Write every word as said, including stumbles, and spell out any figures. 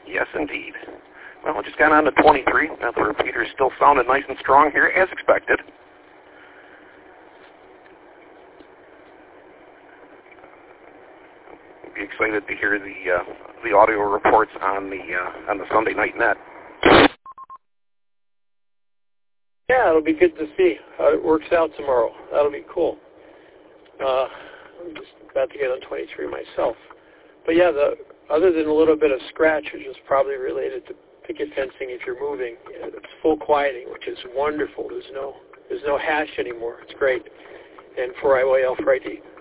Yes, indeed. Well, we just got on to twenty-three. Now the repeater is still sounding nice and strong here, as expected. We'll be excited to hear the uh, the audio reports on the uh, on the Sunday night net. Yeah, it'll be good to see how it works out tomorrow. That'll be cool. Uh, I'm just about to get on twenty-three myself. But yeah, the other than a little bit of scratch, which is probably related to picket fencing if you're moving, it's full quieting, which is wonderful. There's no there's no hash anymore. It's great. And for I Y L for I D.